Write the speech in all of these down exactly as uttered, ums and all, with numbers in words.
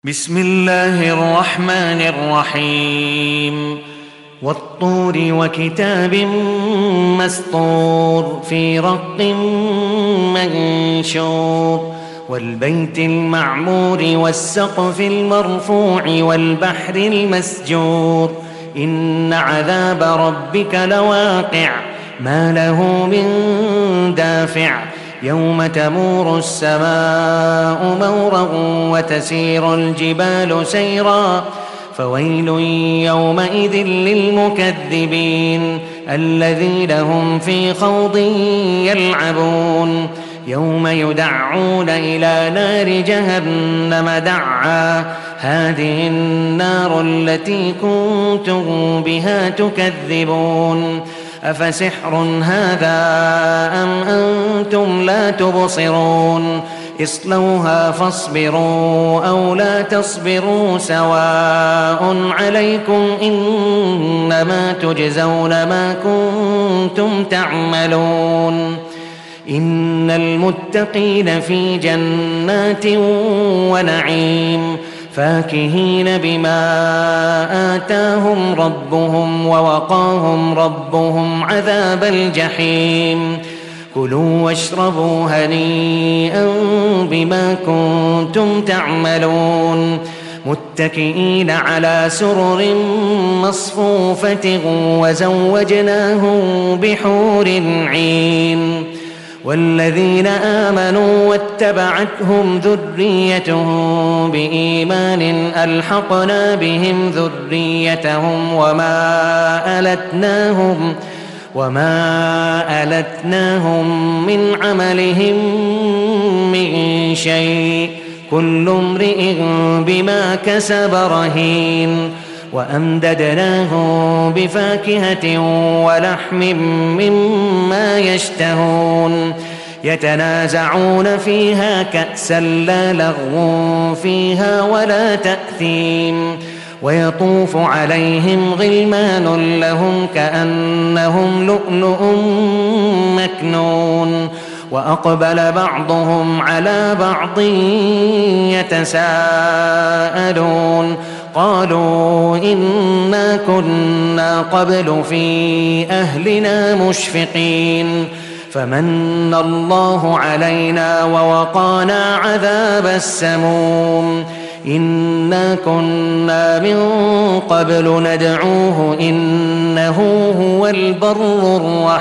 بسم الله الرحمن الرحيم والطور وكتاب مسطور في رق منشور والبيت المعمور والسقف المرفوع والبحر المسجور إن عذاب ربك لواقع ما له من دافع يوم تمور السماء مورا وتسير الجبال سيرا فويل يومئذ للمكذبين الذين هم في خوض يلعبون يوم يدعون إلى نار جهنم دعا هذه النار التي كنتم بها تكذبون أفسحر هذا أم أنتم لا تبصرون اصلوها فاصبروا أو لا تصبروا سواء عليكم إنما تجزون ما كنتم تعملون إن المتقين في جنات ونعيم فاكهين بما آتاهم ربهم ووقاهم ربهم عذاب الجحيم كلوا واشربوا هنيئا بما كنتم تعملون متكئين على سرر مصفوفة وزوجناهم بحور عين والذين آمنوا واتبعتهم ذريتهم بإيمان ألحقنا بهم ذريتهم وما ألتناهم وما ألتناهم من عملهم من شيء كل امرئ بما كسب رهين وأمددناهم بفاكهة ولحم مما يشتهون يتنازعون فيها كأسا لا لغو فيها ولا تأثيم ويطوف عليهم غلمان لهم كأنهم لؤلؤ مكنون وأقبل بعضهم على بعض يتساءلون قالوا إنا كنا قبل في أهلنا مشفقين فمن الله علينا ووقانا عذاب السموم إنا كنا من قبل ندعوه إنه هو البر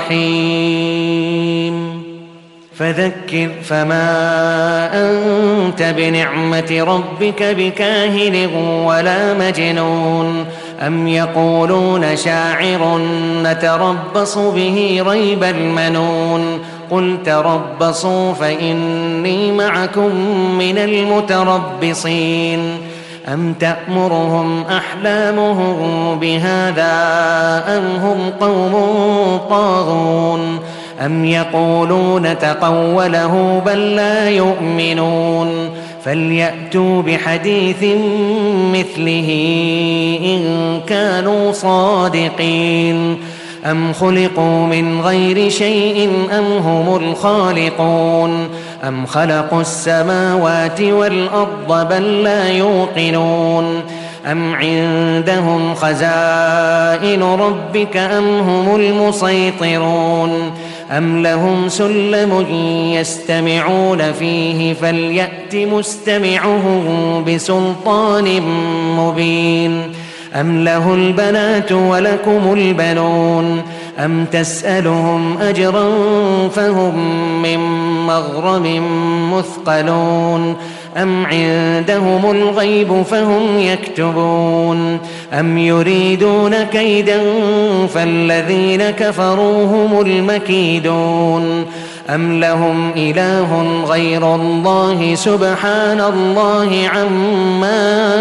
الرحيم فذكر فما أنت بنعمة ربك بكاهن ولا مجنون أم يقولون شاعر نتربص به ريب المنون قل تربصوا فإني معكم من المتربصين أم تأمرهم أحلامهم بهذا أم هم قوم طاغون أم يقولون تقوله بل لا يؤمنون فليأتوا بحديث مثله إن كانوا صادقين أم خلقوا من غير شيء أم هم الخالقون أم خلقوا السماوات والأرض بل لا يوقنون أم عندهم خزائن ربك أم هم المسيطرون أم لهم سلم يستمعون فيه فليأت مستمعه بسلطان مبين أم له البنات ولكم البنون أم تسألهم أجرا فهم من مغرم مثقلون أم عندهم الغيب فهم يكتبون أم يريدون كيدا فالذين كفروا هم المكيدون أم لهم إله غير الله سبحان الله عما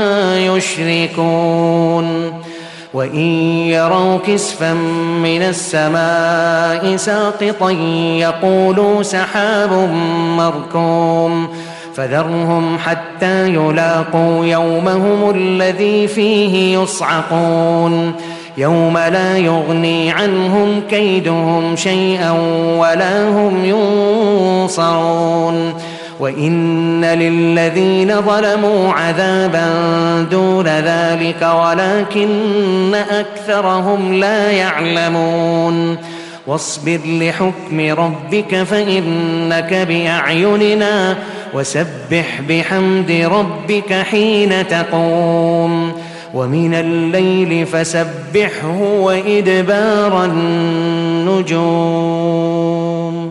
يشركون وإن يروا كسفا من السماء ساقطا يقولوا سحاب مركوم فذرهم حتى يلاقوا يومهم الذي فيه يصعقون يوم لا يغني عنهم كيدهم شيئا ولا هم ينصرون وإن للذين ظلموا عذابا دون ذلك ولكن أكثرهم لا يعلمون واصبر لحكم ربك فإنك بأعيننا وسبح بحمد ربك حين تقوم ومن الليل فسبحه وإدبار النجوم.